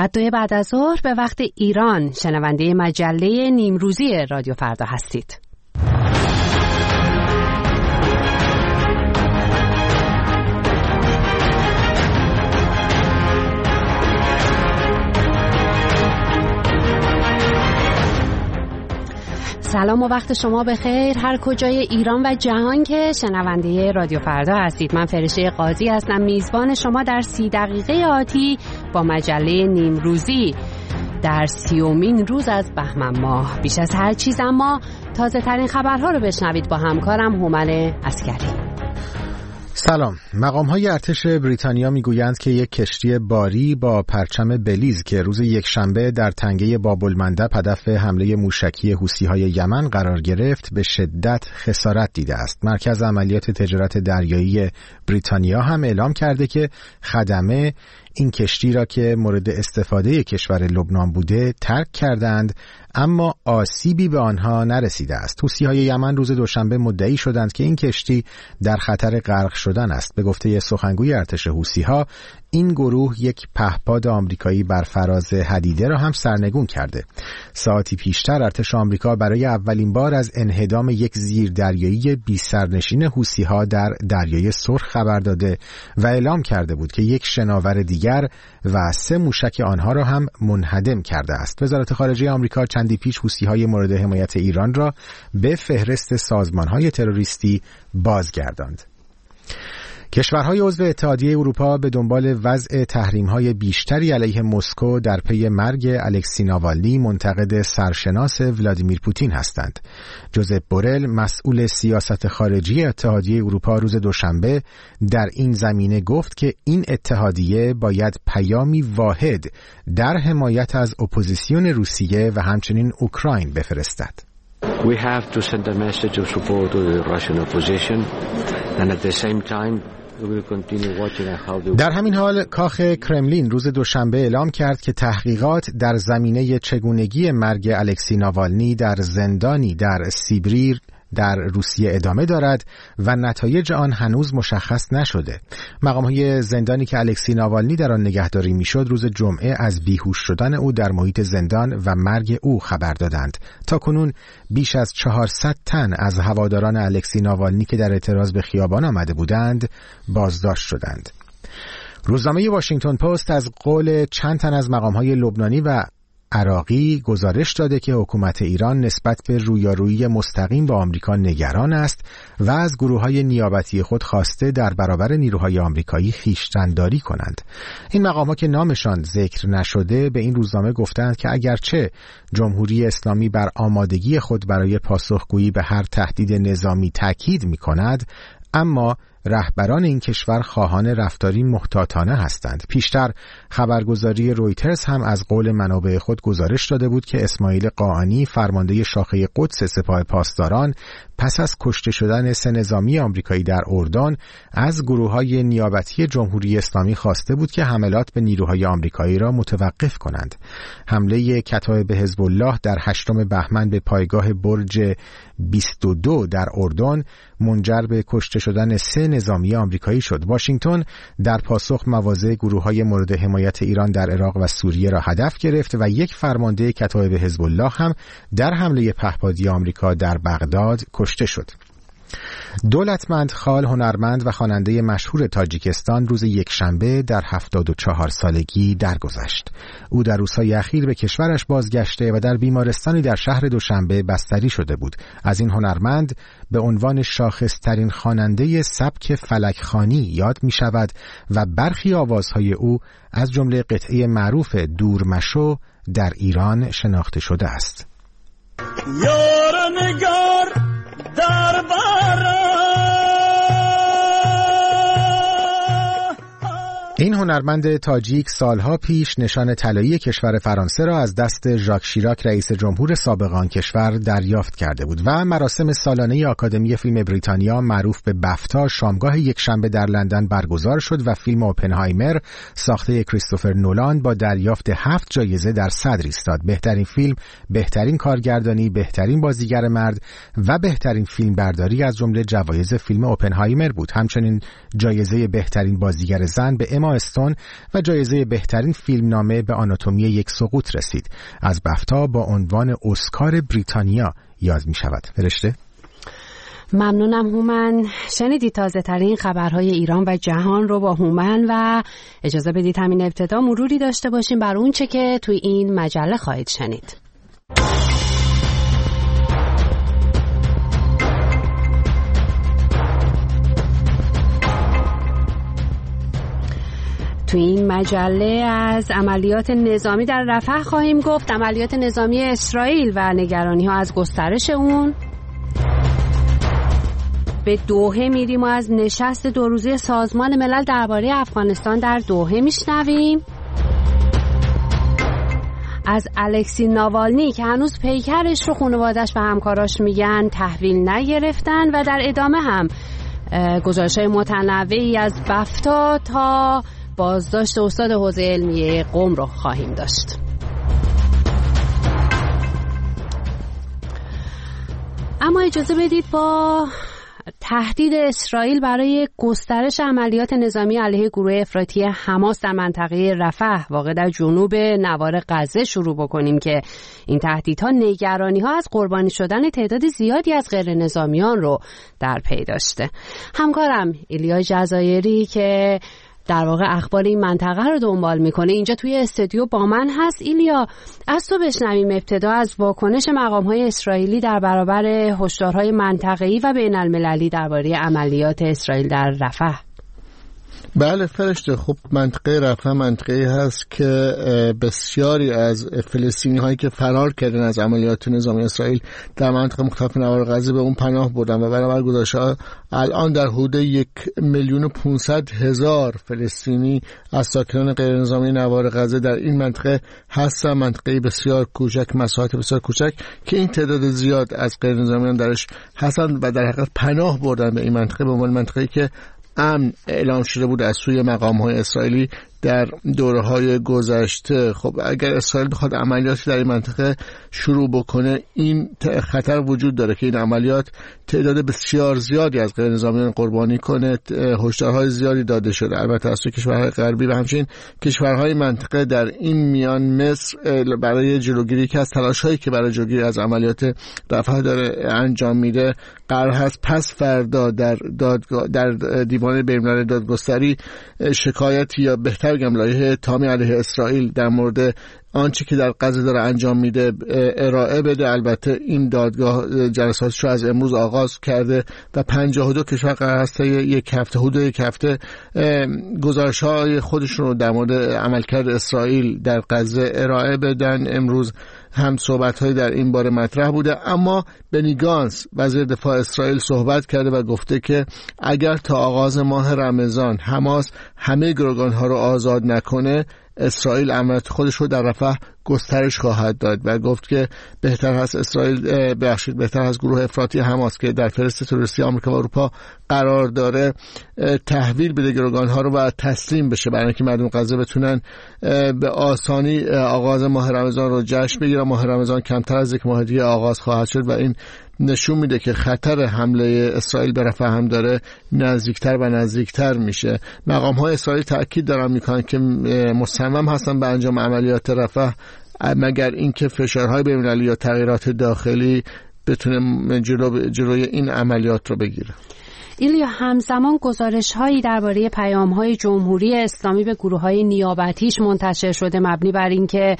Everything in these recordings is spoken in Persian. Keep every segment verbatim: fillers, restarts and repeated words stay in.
ساعت دو بعد از ظهر به وقت ایران شنونده مجله نیمروزی رادیو فردا هستید. سلام و وقت شما بخیر هر کجای ایران و جهان که شنونده رادیو فردا هستید. من فرشته قاضی هستم، میزبان شما در سی دقیقه آتی با مجله نیمروزی در سیومین روز از بهمن ماه. بیش از هر چیز اما تازه ترین خبرها رو بشنوید با همکارم هومن عسکری. سلام. مقام‌های ارتش بریتانیا میگویند که یک کشتی باری با پرچم بلیز که روز یکشنبه در تنگه باب‌المندب هدف حمله موشکی حوثی‌های یمن قرار گرفت به شدت خسارت دیده است. مرکز عملیات تجارت دریایی بریتانیا هم اعلام کرده که خدمه این کشتی را که مورد استفاده کشور لبنان بوده ترک کردند، اما آسیبی به آنها نرسیده است. حوثی‌های یمن روز دوشنبه مدعی شدند که این کشتی در خطر غرق شدن است. به گفته سخنگوی ارتش حوثی‌ها، این گروه یک پهپاد آمریکایی بر فراز حدیده را هم سرنگون کرده. ساعتی پیشتر ارتش آمریکا برای اولین بار از انهدام یک زیردریایی بی سرنشین حوثی‌ها در دریای سرخ خبر داده و اعلام کرده بود که یک شناور دیگر و سه موشک آنها را هم منهدم کرده است. وزارت خارجه آمریکا چندی پیش حوثی‌های مورد حمایت ایران را به فهرست سازمان‌های تروریستی بازگرداند. کشورهای عضو اتحادیه اروپا به دنبال وضع تحریم‌های بیشتری علیه مسکو در پی مرگ الکسی ناوالنی، منتقد سرشناس ولادیمیر پوتین هستند. جوزپ بورل، مسئول سیاست خارجی اتحادیه اروپا، روز دوشنبه در این زمینه گفت که این اتحادیه باید پیامی واحد در حمایت از اپوزیسیون روسیه و همچنین اوکراین بفرستد. We have to send a message of support to the Russian opposition and at the same time در همین حال کاخ کرملین روز دوشنبه اعلام کرد که تحقیقات در زمینه چگونگی مرگ الکسی ناوالنی در زندانی در سیبری در روسیه ادامه دارد و نتایج آن هنوز مشخص نشده. مقام‌های زندانی که الکسی ناوالنی در آن نگهداری میشد روز جمعه از بیهوش شدن او در محیط زندان و مرگ او خبر دادند. تاکنون بیش از چهارصد تن از هواداران الکسی ناوالنی که در اعتراض به خیابان آمده بودند بازداشت شدند. روزنامه واشنگتن پست از قول چند تن از مقام‌های لبنانی و عراقی گزارش داده که حکومت ایران نسبت به رویارویی مستقیم با آمریکا نگران است و از گروه‌های نیابتی خود خواسته در برابر نیروهای آمریکایی خویشتن‌داری کنند. این مقام‌ها که نامشان ذکر نشده به این روزنامه گفتند که اگرچه جمهوری اسلامی بر آمادگی خود برای پاسخگویی به هر تهدید نظامی تاکید می‌کند، اما رهبران این کشور خواهان رفتاری محتاطانه هستند. پیشتر خبرگزاری رویترز هم از قول منابع خود گزارش داده بود که اسماعیل قاآنی، فرمانده شاخه قدس سپاه پاسداران، پس از کشته شدن سه نظامی آمریکایی در اردن از گروه‌های نیابتی جمهوری اسلامی خواسته بود که حملات به نیروهای آمریکایی را متوقف کنند. حمله کتایب حزب الله در هشتم بهمن به پایگاه برج بیست و دو در اردن منجر به کشته شدن سه نظامی آمریکایی شد. واشنگتن در پاسخ مواضع گروه‌های مورد حمایت ایران در عراق و سوریه را هدف گرفت و یک فرمانده کتایب حزب الله هم در حمله پهپادی آمریکا در بغداد کشته شد. دولتمند خال، هنرمند و خواننده مشهور تاجیکستان روز یکشنبه در هفتاد و چهار سالگی درگذشت. او در روزهای اخیر به کشورش بازگشته و در بیمارستانی در شهر دوشنبه بستری شده بود. از این هنرمند به عنوان شاخصترین خواننده سبک فلک‌خوانی یاد می شود و برخی آوازهای او از جمله قطعه معروف دورمشو در ایران شناخته شده است. یار نگار در این هنرمند تاجیک سالها پیش نشان طلایی کشور فرانسه را از دست ژاک شیراک رئیس جمهور سابق آن کشور دریافت کرده بود و مراسم سالانه آکادمی فیلم بریتانیا معروف به بفتا شامگاه یکشنبه در لندن برگزار شد و فیلم اوپنهایمر ساخته کریستوفر نولان با دریافت هفت جایزه در صدر ایستاد. بهترین فیلم، بهترین کارگردانی، بهترین بازیگر مرد و بهترین فیلم برداری از جمله جوایز فیلم اوپنهایمر بود. همچنین جایزه بهترین بازیگر زن به اما اما استون و جایزه بهترین فیلمنامه به آناتومی یک سقوط رسید. از بفتا با عنوان اسکار بریتانیا یاد می شود. فرشته؟ ممنونم هومن. شنیدید تازه ترین خبرهای ایران و جهان رو با هومن و اجازه بدید همین ابتدا مروری داشته باشیم بر اون چه که توی این مجله خواهید شنید. تو این مجله از عملیات نظامی در رفح خواهیم گفت، عملیات نظامی اسرائیل و نگرانی ها از گسترش اون. به دوحه میریم و از نشست دو روزه سازمان ملل درباره افغانستان در دوحه میشنویم. از الکسی ناوالنی که هنوز پیکرش رو خانواده‌اش و همکاراش میگن تحویل نگرفتن و در ادامه هم گزارش‌های متنوعی از بفتا تا بازداشت استاد حوزه علمیه قم رو خواهیم داشت. اما اجازه بدید با تهدید اسرائیل برای گسترش عملیات نظامی علیه گروه افراطی حماس در منطقه رفح واقع در جنوب نوار غزه شروع بکنیم که این تهدیدها نگرانی‌ها از قربانی شدن تعداد زیادی از غیر نظامیان رو در پی داشته. همکارم ایلیا جزایری که در واقع اخبار این منطقه رو دنبال میکنه اینجا توی استودیو با من هست. ایلیا، از تو بشنویم ابتدا از واکنش مقام‌های اسرائیلی در برابر هشدارهای منطقه‌ای و بین‌المللی درباره عملیات اسرائیل در رفح. بله فرشته، خب منطقه رفح منطقه‌ای هست که بسیاری از فلسطینی هایی که فرار کردن از عملیات نظامی اسرائیل در منطقه مختلف نوار غزه به اون پناه بردن و برابر گزارش‌ها الان در حدود یک میلیون و پانصد هزار فلسطینی از ساکنان غیر نظامی نوار غزه در این منطقه هستن. منطقه بسیار کوچک، مساحت بسیار کوچک که این تعداد زیاد از غیر نظامیان درش هستن و در حقیقت پناه بردن به این منطقه به عنوان منطقه‌ای که امن اعلام شده بود از سوی مقام‌های اسرائیلی در دوره‌های گذشته. خب اگر اسرائیل بخواد عملیاتی در این منطقه شروع بکنه این خطر وجود داره که این عملیات تعداد بسیار زیادی از غیر نظامیان قربانی کنه. هشدارهای زیادی داده شده البته از سوی کشورهای غربی و همچنین کشورهای منطقه در این میان مصر برای جلوگیری که از تلاش‌هایی که برای جلوگیری از عملیات رفح داره انجام میده قرار هست پس فردا در دادگاه در دیوان بین‌المللی دادگستری شکایتی یا بهتر بگم لایحه اتهامی علیه اسرائیل در مورد آنچه که در غزه داره انجام میده ارائه بده. البته این دادگاه جلساتش رو از امروز آغاز کرده و پنجاه و دو کشور قرار است یک هفته حدود یک هفته گزارش‌های خودشون رو در مورد عملکرد اسرائیل در غزه ارائه بدن. امروز هم صحبت‌های در این باره مطرح بوده، اما بنی گانتز وزیر دفاع اسرائیل صحبت کرده و گفته که اگر تا آغاز ماه رمضان حماس همه گروگان‌ها رو آزاد نکنه اسرائیل عملیات خودش رو در رفح گسترش خواهد داد و گفت که بهتر هست اسرائیل بخشید بهتر هست گروه افراطی حماس که در فهرست تروریستی آمریکا و اروپا قرار داره تحویل بده گروگان‌ها رو و تسلیم بشه برای اینکه مردم غزه بتونن به آسانی آغاز ماه رمضان رو جشن بگیرن. ماه رمضان کمتر از یک ماه دیگه آغاز خواهد شد و این نشون میده که خطر حمله اسرائیل به رفح هم داره نزدیکتر و نزدیکتر میشه. مقام‌های اسرائیل تأکید دارن میکنن که مصمم هستن به انجام عملیات رفح مگر اینکه فشارهای بین‌المللی یا تغییرات داخلی بتونه جلو جلوی این عملیات رو بگیره. ایلیا، همزمان گزارش‌هایی درباره پیام‌های جمهوری اسلامی به گروه‌های نیابتیش منتشر شده مبنی بر اینکه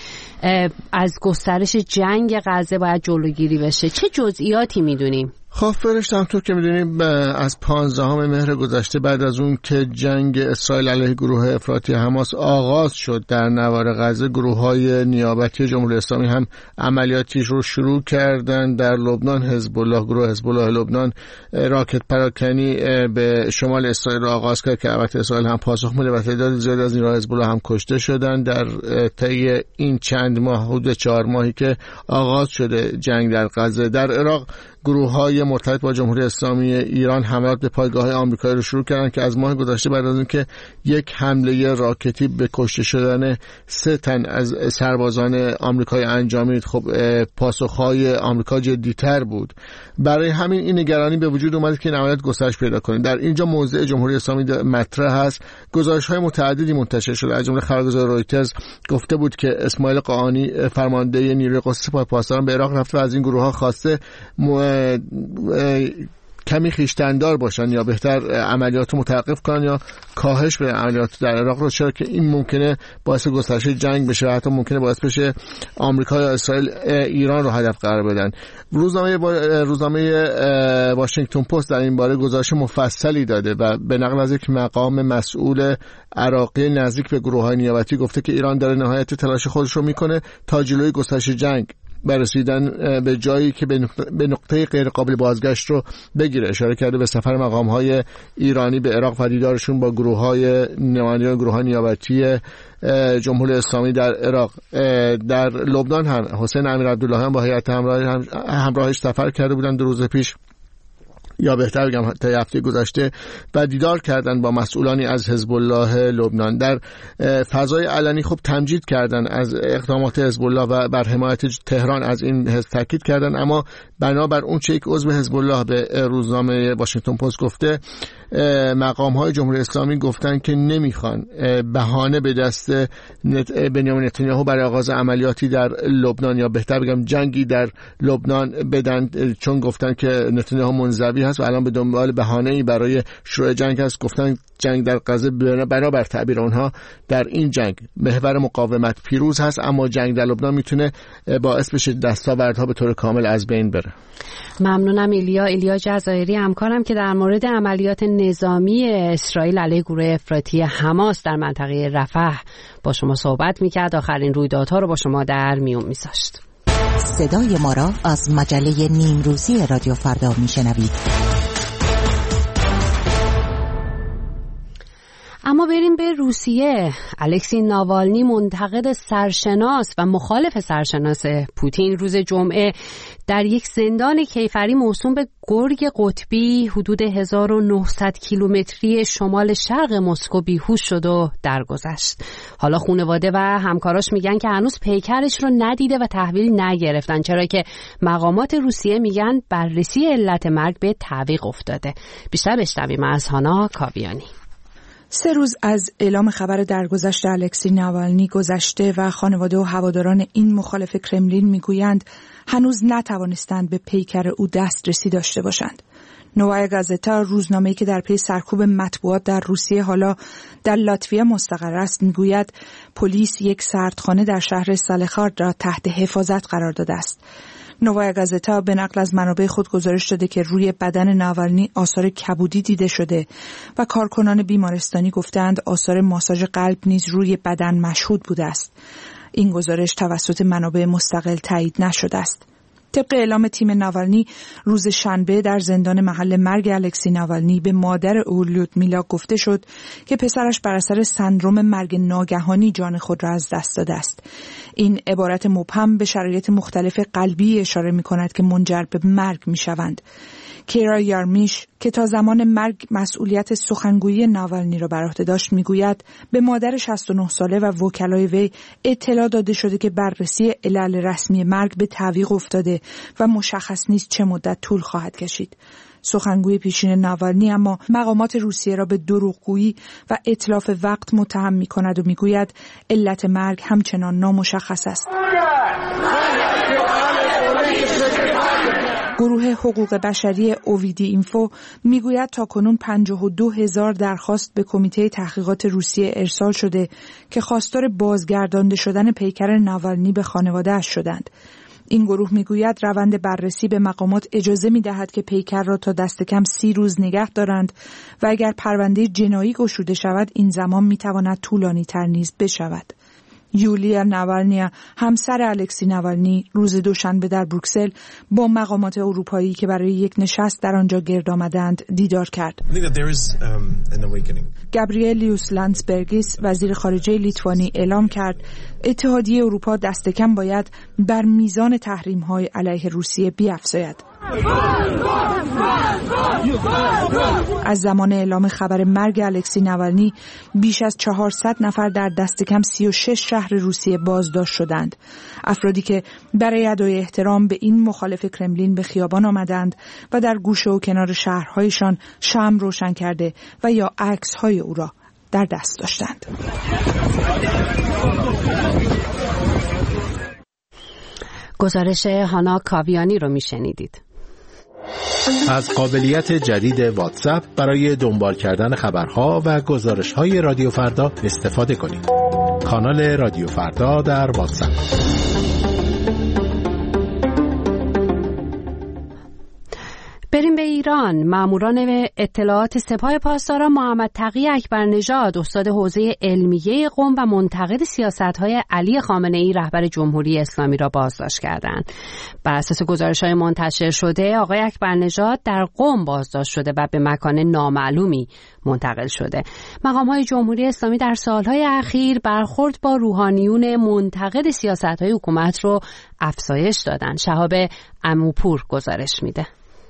از گسترش جنگ غزه باید جلوگیری بشه. چه جزئیاتی می‌دونیم؟ خب فرشته، همطور که میدونیم از پانزدهم مهر گذشته بعد از اون که جنگ اسرائیل علیه گروه افراطی حماس آغاز شد در نوار غزه، گروه‌های نیابتی جمهوری اسلامی هم عملیاتیش رو شروع کردن. در لبنان حزب الله، گروه حزب الله لبنان راکت پراکنی به شمال اسرائیل رو آغاز کرد که البته اسرائیل هم پاسخ میده و تعداد زیادی از نیروهای حزب الله هم کشته شدن در طی این چند ماه، حدود چهار ماهی که آغاز شده جنگ در غزه. در عراق گروه‌های عالی مرتبط با جمهوری اسلامی ایران حملات به پایگاه‌های آمریکایی رو شروع کردن که از ماه گذشته بعد از اینکه یک حمله راکتی به کشته شدن سه تن از سربازان آمریکایی انجامید، خب پاسخ‌های آمریکا جدی‌تر بود. برای همین این نگرانی به وجود اومد که این عملیات گسترش پیدا کنه. در اینجا موضع جمهوری اسلامی مطرح است. گزارش‌های متعددی منتشر شده، از جمله خبرگزاری رویترز گفته بود که اسماعیل قاآنی فرمانده نیروی قدس سپاه پاسداران به عراق رفته و از این گروه‌ها خواسته م... کمی خویشتن‌دار باشن یا بهتر عملیات رو متوقف کنن یا کاهش به عملیات در عراق رو، چرا که این ممکنه باعث گسترش جنگ بشه و حتی ممکنه باعث بشه آمریکا یا اسرائیل ایران رو هدف قرار بدن. روزنامه روزنامه واشنگتن پست در این باره گزارش مفصلی داده و به نقل از یک مقام مسئول عراقی نزدیک به گروه‌های نیابتی گفته که ایران داره نهایت تلاش خودش رو میکنه تا جلوی گسترش جنگ برسیدن به جایی که به نقطه غیر قابل بازگشت رو بگیره. اشاره کرده به سفر مقام‌های ایرانی به عراق و دیدارشون با گروه‌های نمایندگان گروه‌های نیابتی جمهوری اسلامی در عراق. در لبنان هم حسین امیرعبداللهیان هم با هیئت همراه همراهش سفر کرده بودن دو روز پیش یا بهتر بگم تا هفته گذشته و دیدار کردن با مسئولانی از حزب الله لبنان. در فضای علنی خب تمجید کردن از اقدامات حزب الله و بر حمایت تهران از این حزب تاکید کردن، اما بنابر اون چه یک عضو حزب الله به روزنامه واشنگتن پست گفته، مقام‌های جمهوری اسلامی گفتن که نمیخوان بهانه به دست بنیامین نتانیاهو برای آغاز عملیاتی در لبنان یا بهتر بگم جنگی در لبنان بدن، چون گفتن که نتانیاهو منزوی هست و الان به دنبال بهانه‌ای برای شروع جنگ هست. گفتن جنگ در غزه برابر تعبیر اونها در این جنگ محور مقاومت پیروز هست، اما جنگ در لبنان میتونه باعث بشه دستاوردها به طور کامل از بین بره. ممنونم ایلیا ایلیا جزایری همکارم که در مورد عملیات نظامی اسرائیل علیه گروه افراطی حماس در منطقه رفح با شما صحبت میکرد. آخرین رویدادها رو با شما در میون میذاشت. صدای ما را از مجله نیمروزی رادیو فردا میشنوید. اما بریم به روسیه. الکسی ناوالنی، منتقد سرشناس و مخالف سرشناس پوتین، روز جمعه در یک زندان کیفری موسوم به گرگ قطبی حدود هزار و نهصد کیلومتری شمال شرق مسکو بیهوش شد و درگذشت. حالا خانواده و همکاراش میگن که هنوز پیکرش رو ندیده و تحویل نگرفتن، چرا که مقامات روسیه میگن بررسی علت مرگ به تعویق افتاده. بیشتر بشنویم از هانا کاویانی. سه روز از اعلام خبر درگذشت الکسی ناوالنی گذشته و خانواده و هواداران این مخالف کرملین میگویند هنوز نتوانستند به پیکر او دسترسی داشته باشند. نووایا گازتا، روزنامه‌ای که در پی سرکوب مطبوعات در روسیه حالا در لاتویا مستقر است، میگوید پلیس یک سردخانه در شهر سالخارد را تحت حفاظت قرار داده است. نووایا گازتا به نقل از منابع خود گزارش داده که روی بدن ناوالنی آثار کبودی دیده شده و کارکنان بیمارستانی گفتند آثار ماساژ قلب نیز روی بدن مشهود بوده است. این گزارش توسط منابع مستقل تایید نشده است. طبق اعلام تیم ناوالنی، روز شنبه در زندان محل مرگ الکسی ناوالنی به مادر او لودمیلا گفته شد که پسرش بر اثر سندرم مرگ ناگهانی جان خود را از دست داده است. این عبارت مبهم به شرایط مختلف قلبی اشاره می کند که منجر به مرگ می شوند. کیرا یارمیش که تا زمان مرگ مسئولیت سخنگویی ناوالنی را بر عهده داشت میگوید به مادر شصت و نه ساله و وکلای وی اطلاع داده شده که بررسی علل رسمی مرگ به تعویق افتاده و مشخص نیست چه مدت طول خواهد کشید. سخنگوی پیشین ناوالنی اما مقامات روسیه را به دروغگویی و اتلاف وقت متهم می‌کند و میگوید علت مرگ همچنان نامشخص است. گروه حقوق بشری اوویدی اینفو میگوید تاکنون پنجاه و دو هزار درخواست به کمیته تحقیقات روسیه ارسال شده که خواستار بازگردانده شدن پیکر ناوالنی به خانواده‌اش شدند. این گروه میگوید روند بررسی به مقامات اجازه میدهد که پیکر را تا دست کم سی روز نگه دارند و اگر پرونده جنایی گشوده شود این زمان میتواند طولانی تر نیز بشود. یولیا ناوالنیا، همسر الکسی ناوالنی، روز دوشنبه در بروکسل با مقامات اروپایی که برای یک نشست در آنجا گرد آمدند دیدار کرد. گابریلیوس لانسبرگیس، وزیر خارجه لیتوانی، اعلام کرد اتحادیه اروپا دست کم باید بر میزان تحریم‌های علیه روسیه بیفزاید. از زمان اعلام خبر مرگ الکسی ناوالنی بیش از چهارصد نفر در دست کم سی و شش شهر روسیه بازداشت شدند. افرادی که برای ادای احترام به این مخالف کرملین به خیابان آمدند و در گوشه و کنار شهرهایشان شمع روشن کرده و یا عکس‌های او را در دست داشتند. گزارش هانا کاویانی رو میشنیدید. از قابلیت جدید واتساپ برای دنبال کردن خبرها و گزارش‌های رادیو فردا استفاده کنید. کانال رادیو فردا در واتساپ. بریم به ایران. ماموران اطلاعات سپاه پاسداران محمد تقی اکبرنژاد استاد حوزه علمیه قم و منتقد سیاست‌های علی خامنه‌ای رهبر جمهوری اسلامی را بازداشت کردند. بر اساس گزارش‌های منتشر شده آقای اکبرنژاد در قم بازداشت شده و به مکان نامعلومی منتقل شده. مقام‌های جمهوری اسلامی در سال‌های اخیر برخورد با روحانیون منتقد سیاست‌های حکومت رو افزایش دادند. شهاب عموپور گزارش میده.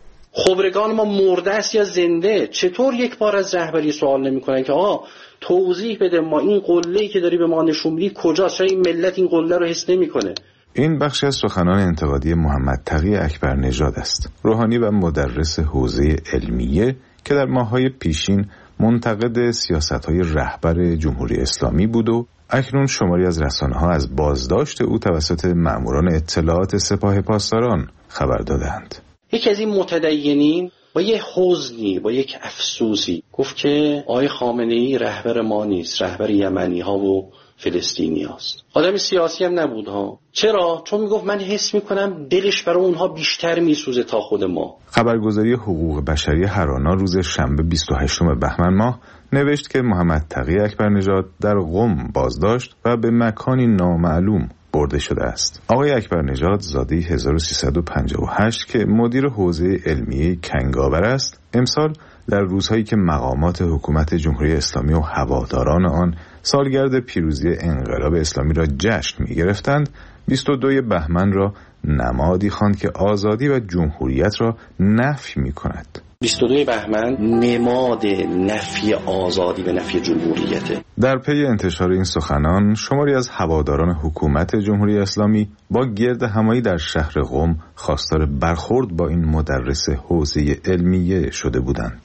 خبرگان ما مرده است یا زنده؟ چطور یک بار از رهبری سوال نمی‌کنن که آقا توضیح بده، ما این قله‌ای که داری به ما نشون میدی کجاست؟ چرا این ملت این قله رو حس نمی‌کنه؟ این بخشی از سخنان انتقادی محمد تقی اکبرنژاد است، روحانی و مدرس حوزه علمیه که در ماه‌های پیشین منتقد سیاست‌های رهبر جمهوری اسلامی بود و اکنون شماری از رسانه‌ها از بازداشت او توسط ماموران اطلاعات سپاه پاسداران خبر دادند. یکی از این متدینین با یه حزنی، با یک افسوسی گفت که آقای خامنه‌ای رهبر ما نیست، رهبر یمنی ها و فلسطینی هاست. آدم سیاسی هم نبود ها. چرا؟ چون میگفت من حس میکنم دلش برای اونها بیشتر میسوزه تا خود ما. خبرگزاری حقوق بشری هرانا روز شنبه بیست و هشتم بهمن ماه نوشت که محمد تقی اکبرنژاد در قم بازداشت و به مکانی نامعلوم برده شده است. آقای اکبرنژاد زاده هزار و سیصد و پنجاه و هشت که مدیر حوزه علمیه کنگاور است، امسال در روزهایی که مقامات حکومت جمهوری اسلامی و هواداران آن سالگرد پیروزی انقلاب اسلامی را جشن می گرفتند، بیست و دوم بهمن را نمادی خواند که آزادی و جمهوریت را نفی می کند. بیست و دوم بهمن نماد نفی آزادی و نفی جمهوریته. در پی انتشار این سخنان شماری از هواداران حکومت جمهوری اسلامی با گرد همایی در شهر قم خواستار برخورد با این مدرس حوزه علمیه شده بودند.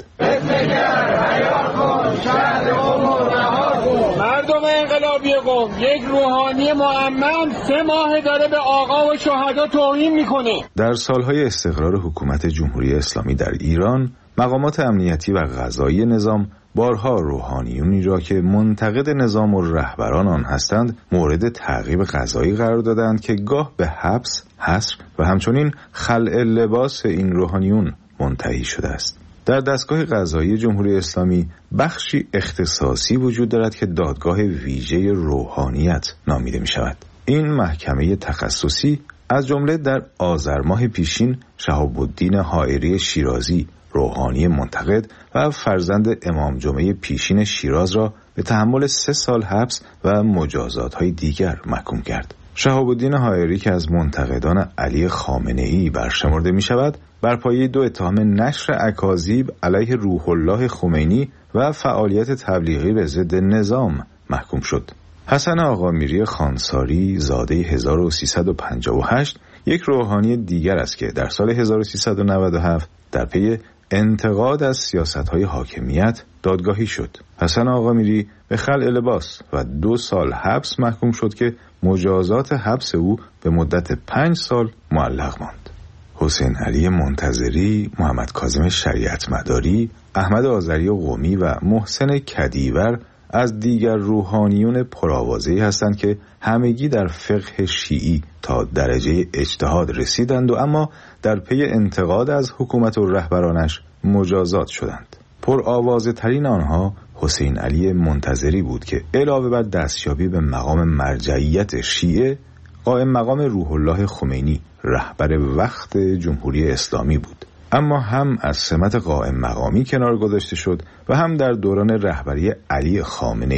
مردم انقلابی قم، یک روحانی معمم سه ماه داره به آقا و شهدا توهین میکنه. در سالهای استقرار حکومت جمهوری اسلامی در ایران، مقامات امنیتی و قضایی نظام بارها روحانیونی را که منتقد نظام و رهبران آن هستند مورد تعقیب قضایی قرار دادند که گاه به حبس، حصر و همچنین خلع لباس این روحانیون منتهی شده است. در دستگاه قضایی جمهوری اسلامی بخشی اختصاصی وجود دارد که دادگاه ویژه روحانیت نامیده می شود. این محکمه تخصصی از جمله در آذر ماه پیشین شهاب الدین حائری شیرازی، روحانی منتقد و فرزند امام جمعه پیشین شیراز را به تحمل سه سال حبس و مجازات‌های دیگر محکوم کرد. شهاب الدین حائری که از منتقدان علی خامنه‌ای برشمرده می شود، بر پایه دو اتهام نشر اکاذیب علیه روح الله خمینی و فعالیت تبلیغی به ضد نظام محکوم شد. حسن آقامیری خانساری زاده هزار و سیصد و پنجاه و هشت یک روحانی دیگر است که در سال هزار و سیصد و نود و هفت در پی انتقاد از سیاست‌های حاکمیت دادگاهی شد. حسن آقامیری به خلع لباس و دو سال حبس محکوم شد که مجازات حبس او به مدت پنج سال معلق ماند. حسین علی منتظری، محمد کاظم شریعت مداری، احمد آذری قمی و محسن کدیور از دیگر روحانیون پرآوازه‌ای هستند که همگی در فقه شیعی تا درجه اجتهاد رسیدند و اما در پی انتقاد از حکومت و رهبرانش مجازات شدند. پرآوازه ترین آنها حسین علی منتظری بود که علاوه بر دستیابی به مقام مرجعیت شیعه، قائم مقام روح الله خمینی رهبر وقت جمهوری اسلامی بود. اما هم از سمت قائم مقامی کنار گذاشته شد و هم در دوران رهبری علی خامنه‌ای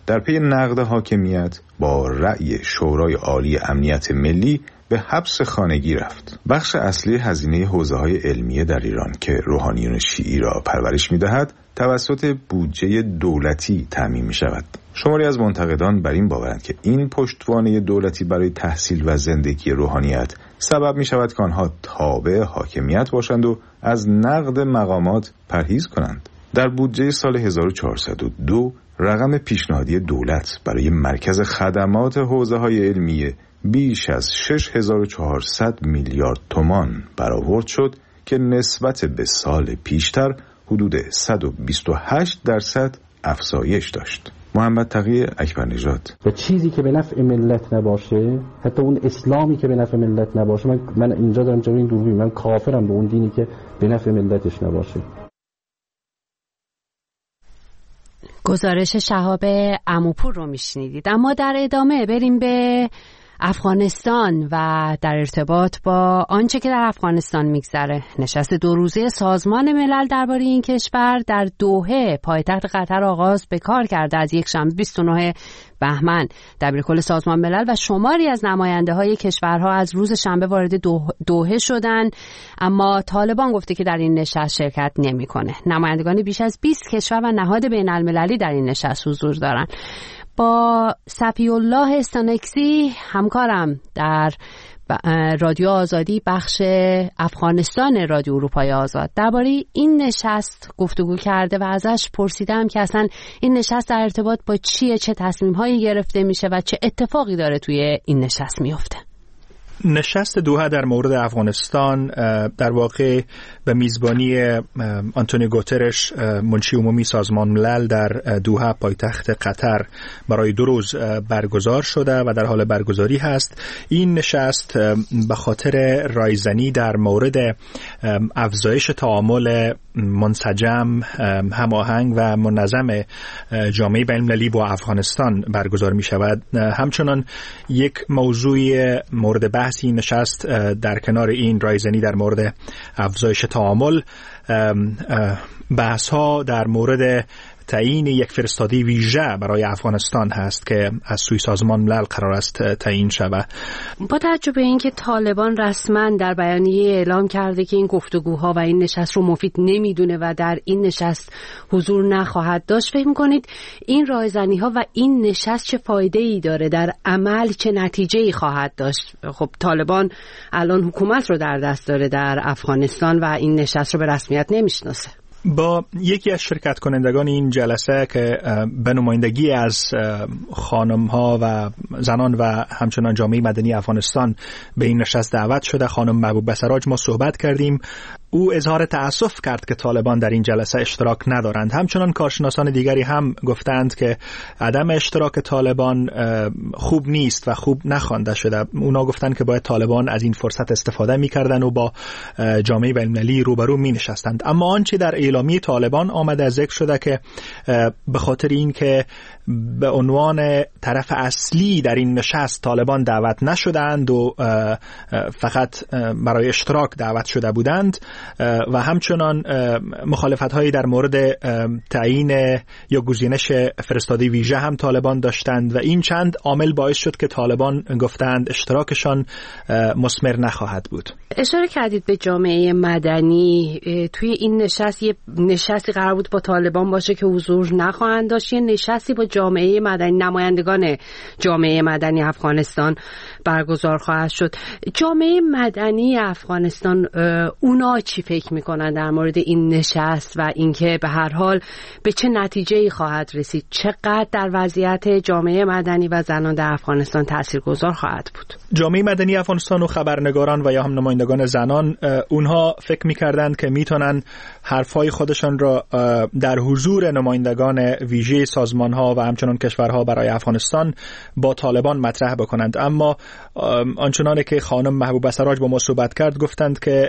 در پی نقد حاکمیت با رأی شورای عالی امنیت ملی به حبس خانگی رفت. بخش اصلی هزینه حوزه‌های علمیه در ایران که روحانیون شیعی را پرورش می‌دهد توسط بودجه دولتی تامین می‌شود. شماری از منتقدان بر این باورند که این پشتوانه دولتی برای تحصیل و زندگی روحانیت سبب می‌شود که آنها تابع حاکمیت باشند و از نقد مقامات پرهیز کنند. در بودجه سال هزار و چهارصد و دو رقم پیشنهادی دولت برای مرکز خدمات حوزه‌های علمیه بیش از شش هزار و چهارصد میلیارد تومان برآورد شد که نسبت به سال پیشتر حدود صد و بیست و هشت درصد افزایش داشت. محمد تقی اکبرنژاد: و چیزی که به نفع ملت نباشه، حتی اون اسلامی که به نفع ملت نباشه، من من اینجا دارم جلوی این دوربین، من کافرم به اون دینی که به نفع ملتش نباشه. گزارش شهاب عموپور رو میشنیدید. اما در ادامه بریم به افغانستان و در ارتباط با آنچه که در افغانستان میگذره. نشست دو روزه سازمان ملل درباره این کشور در دوحه پایتخت قطر آغاز به کار کرده. از یک شنبه بیست و نهم بهمن دبیرکل سازمان ملل و شماری از نماینده های کشورها از روز شنبه وارد دوحه شدند، اما طالبان گفته که در این نشست شرکت نمیکنه. نمایندگان بیش از بیست کشور و نهاد بین المللی در این نشست حضور دارند. با صفی الله استانکسی همکارم در رادیو آزادی بخش افغانستان رادیو اروپای آزاد درباره این نشست گفتگو کرده و ازش پرسیدم که اصلا این نشست در ارتباط با چیه، چه تصمیم‌هایی گرفته میشه و چه اتفاقی داره توی این نشست میفته. نشست دوحه در مورد افغانستان در واقع به میزبانی آنتونیو گوترش منشی عمومی سازمان ملل در دوحه پایتخت قطر برای دو روز برگزار شده و در حال برگزاری هست. این نشست به خاطر رایزنی در مورد افزایش تعامل منسجم، هماهنگ و منظم جامعه بین المللی با افغانستان برگزار می شود. همچنان یک موضوع مورد بحث این نشست در کنار این رایزنی در مورد افزایش تعامل، بحث ها در مورد تعیین یک فرستاده ویژه برای افغانستان هست که از سوی سازمان ملل قرار است تعیین شود. با توجه به اینکه طالبان رسما در بیانیه اعلام کرده که این گفتگوها و این نشست رو مفید نمیدونه و در این نشست حضور نخواهد داشت، فکر می‌کنید این رایزنی‌ها و این نشست چه فایده‌ای داره، در عمل چه نتیجه‌ای خواهد داشت؟ خب طالبان الان حکومت رو در دست داره در افغانستان و این نشست رو به رسمیت نمیشناسه. با یکی از شرکت کنندگان این جلسه که به نمایندگی از خانم‌ها و زنان و همچنان جامعه مدنی افغانستان به این نشست دعوت شده، خانم محبوب بسراج، ما صحبت کردیم. او اظهار تأسف کرد که طالبان در این جلسه اشتراک ندارند. همچنان کارشناسان دیگری هم گفتند که عدم اشتراک طالبان خوب نیست و خوب نخوانده شده. اونا گفتند که باید طالبان از این فرصت استفاده می‌کردن و با جامعه بین‌المللی روبرو می‌نشستند. اما آنچه در اعلامیه طالبان آمده ذکر شده که به خاطر این که به عنوان طرف اصلی در این نشست طالبان دعوت نشدند و فقط برای اشتراک دعوت شده بودند و همچنان مخالفت‌هایی در مورد تعیین یا گزینش فرستاده ویژه هم طالبان داشتند و این چند عامل باعث شد که طالبان گفتند اشتراکشان مثمر نخواهد بود. اشاره کردید به جامعه مدنی. توی این نشست یه نشستی قرار بود با طالبان باشه که حضور نخواهند داشت، یه نشستی با جامعه مدنی، نمایندگان جامعه مدنی افغانستان برگزار خواهد شد. جامعه مدنی افغانستان اونا چی فکر میکنن در مورد این نشست و اینکه به هر حال به چه نتیجه‌ای خواهد رسید؟ چقدر در وضعیت جامعه مدنی و زنان در افغانستان تاثیرگذار خواهد بود؟ جامعه مدنی افغانستان و خبرنگاران و یا هم نمایندگان زنان اونها فکر میکردند که میتونن حرفای خودشان را در حضور نمایندگان ویژه سازمان‌ها و همچنان کشورها برای افغانستان با طالبان مطرح بکنند، اما آنچنانه که خانم محبوب بسراج با ما صحبت کرد گفتند که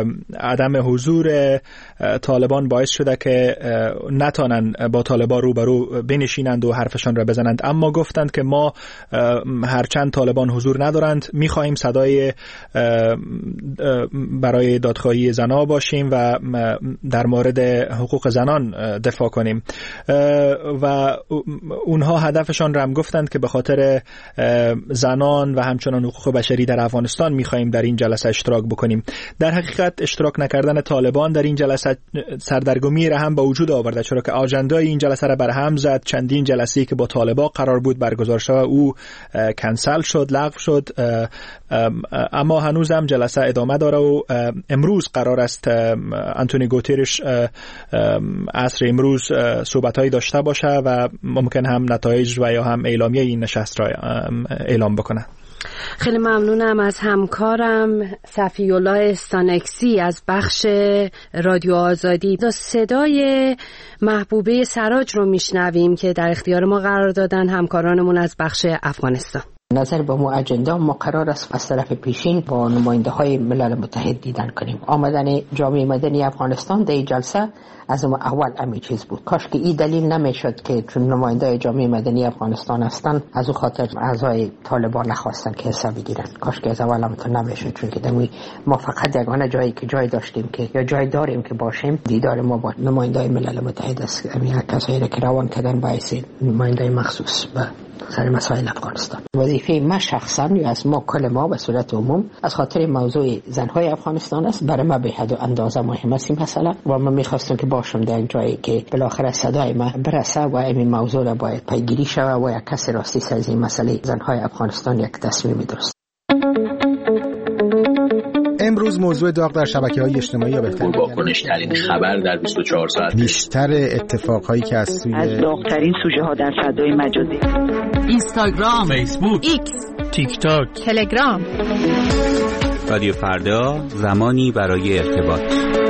عدم حضور طالبان باعث شده که نتانن با طالبان روبرو بنشینند و حرفشان را بزنند. اما گفتند که ما هرچند طالبان حضور ندارند میخواهیم صدای برای دادخواهی زنها باشیم و در مورد حقوق زنان دفاع کنیم و اونها هدفشان رو هم گفتند که به خاطر زنان و همچنان حقوق بشری در افغانستان می‌خوایم در این جلسه اشتراک بکنیم. در حقیقت اشتراک نکردن طالبان در این جلسه سردرگمی را هم به وجود آورده، چرا که آجندای این جلسه را برهم زد. چندین جلسه‌ای که با طالبان قرار بود برگزار شود او کنسل شد، لغو شد، اما هنوز هم جلسه ادامه داره و امروز قرار است آنتونی گوترش عصر امروز صحبت‌هایی داشته باشه و ممکن هم نتایج و یا هم اعلامیه این نشست را اعلام بکنه. خیلی ممنونم از همکارم صفی الله استانکسی از بخش رادیو آزادی. صدای محبوبه سراج رو میشنویم که در اختیار ما قرار دادن همکارانمون از بخش افغانستان. نظر به مو اجندا ما قرار است از طرف پیشین با نماینده های ملل متحد دیدن کنیم. آمدن جامعه مدنی افغانستان در این جلسه از اون اول امی چیز بود. کاش که این دلیل نمیشد که چون نماینده جامعه مدنی افغانستان هستند از اون خاطر اعضای طالبان نخواستن که حساب بگیرن. کاش که از اول هم تو نمیشد، چون که دمی ما فقط یگانه جایی که جای داشتیم که یا جای داریم که باشیم دیدار ما با نماینده ملل متحد است. همین کسایی که روان کردن باعث نماینده مخصوص به سر مسائل افغانستان. وظیفه ما شخصا یا از ما کل ما به صورت عموم از خاطر موضوع زنهای افغانستان است. برای ما به حد و اندازه مهم است این مسئله و من میخواستم که باشم در جایی که بالاخره صدای ما برسه و این موضوع را باید پیگیری شود و یک کسی راستی از این مسئله زنهای افغانستان یک تصمیم درست. امروز موضوع داغ در شبکه‌های اجتماعی یا بهتر واکنش‌ترین خبر در بیست و چهار ساعت، بیشتر اتفاقهایی که از سوی از داغ‌ترین سوژه‌ها در فضای مجازی، اینستاگرام، فیسبوک، ایکس، تیک تاک، تلگرام. رادیو فردا، زمانی برای ارتباط.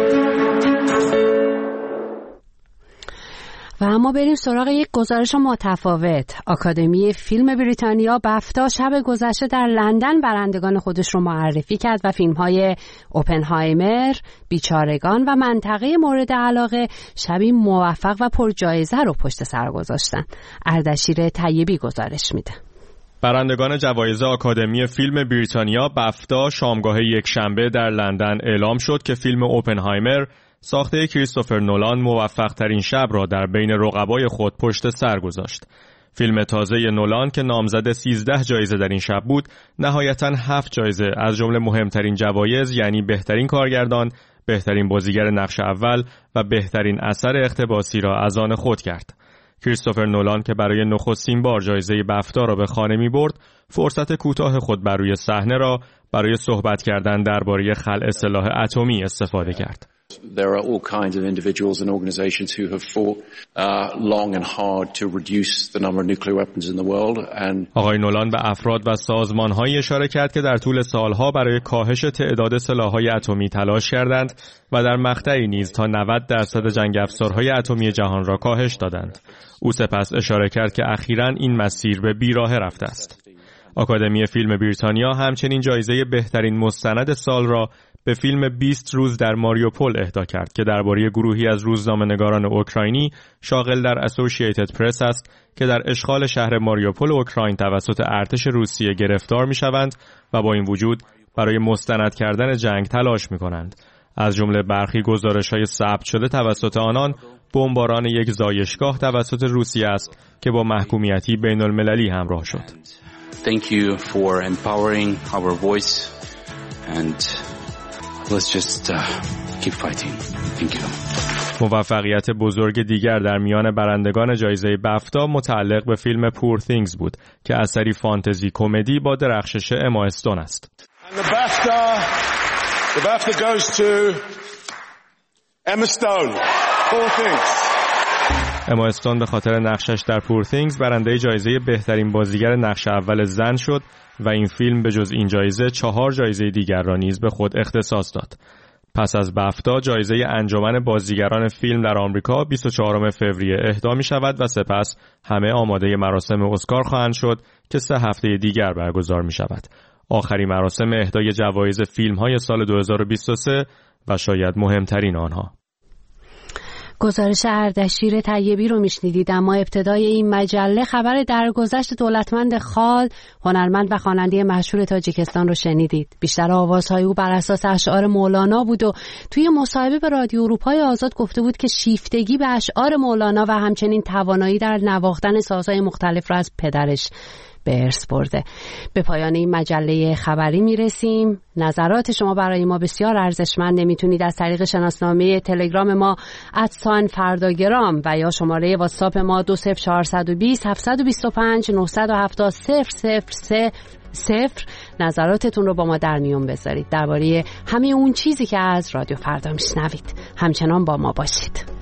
و اما بریم سراغ یک گزارش متفاوت. آکادمی فیلم بریتانیا بفتا شب گذشته در لندن برندگان خودش رو معرفی کرد و فیلم‌های اوپنهایمر، بیچارگان و منطقه مورد علاقه شبی موفق و پرجایزه رو پشت سر گذاشتن. اردشیر طیبی گزارش میده. برندگان جوایز آکادمی فیلم بریتانیا بفتا شامگاه یک شنبه در لندن اعلام شد که فیلم اوپنهایمر ساخته کریستوفر نولان موفق ترین شب را در بین رقبای خود پشت سر گذاشت. فیلم تازه نولان که نامزد سیزده جایزه در این شب بود، نهایتاً هفت جایزه از جمله مهمترین جوایز یعنی بهترین کارگردان، بهترین بازیگر نقش اول و بهترین اثر اقتباسی را از آن خود کرد. کریستوفر نولان که برای نخستین بار جایزه بفتا را به خانه می برد، فرصت کوتاه خود بر روی صحنه را برای صحبت کردن درباره خلع سلاح اتمی استفاده کرد. There are all kinds of individuals and organizations who have fought uh, long and hard to reduce the number of nuclear weapons in the world and آقای نولان به افراد و سازمان‌هایی اشاره کرد که در طول سالها برای کاهش تعداد سلاح‌های اتمی تلاش کردند و در مقطعی نیز تا نود درصد جنگ افزارهای اتمی جهان را کاهش دادند. او سپس اشاره کرد که اخیراً این مسیر به بیراه رفته است. آکادمی فیلم بریتانیا همچنین جایزه بهترین مستند سال را به فیلم بیست روز در ماریوپول اهدا کرد که درباره گروهی از روزنامه‌نگاران اوکراینی شاغل در اسوسییتد پرس است که در اشغال شهر ماریوپول اوکراین توسط ارتش روسیه گرفتار می‌شوند و با این وجود برای مستند کردن جنگ تلاش می‌کنند. از جمله برخی گزارش‌های ثبت شده توسط آنان بمباران یک زایشگاه توسط روسیه است که با محکومیتی بین‌المللی همراه شد. Thank you for empowering our voice and let's just uh, keep fighting. Thank you. موفقیت بزرگ دیگر در میان برندگان جایزه بفتا متعلق به فیلم پور things بود که اثری فانتزی کمدی با درخشش اما استون است. And the BAFTA, the BAFTA goes to Emma Stone. Poor things. اما استون به خاطر نقشش در پور things برنده جایزه بهترین بازیگر نقش اول زن شد و این فیلم به جز این جایزه چهار جایزه دیگر را نیز به خود اختصاص داد. پس از بفتا جایزه انجمن بازیگران فیلم در آمریکا بیست و چهارم فوریه اهدا می شود و سپس همه آماده مراسم اسکار خواهند شد که سه هفته دیگر برگزار می شود. آخرین مراسم اهدای جوایز فیلم های سال دو هزار و بیست و سه و شاید مهمترین آنها. گزارش اردشیر طیبی رو میشنیدید. اما ابتدای این مجله خبر درگذشت دولتمند خال، هنرمند و خواننده مشهور تاجیکستان رو شنیدید. بیشتر آوازهای او بر اساس اشعار مولانا بود و توی مصاحبه به رادیو اروپای آزاد گفته بود که شیفتگی به اشعار مولانا و همچنین توانایی در نواختن سازهای مختلف را از پدرش به ارث برده. به پایان این مجله خبری میرسیم. نظرات شما برای ما بسیار ارزشمند. میتونید از طریق شناسنامه تلگرام ما ادسان فرداگرام و یا شماره واتساپ ما دو صفر چهار دو صفر هفت دو پنج نه هفت صفر صفر سه صفر نظراتتون رو با ما در میون بذارید درباره همه اون چیزی که از رادیو فردا میشنوید. همچنان با ما باشید.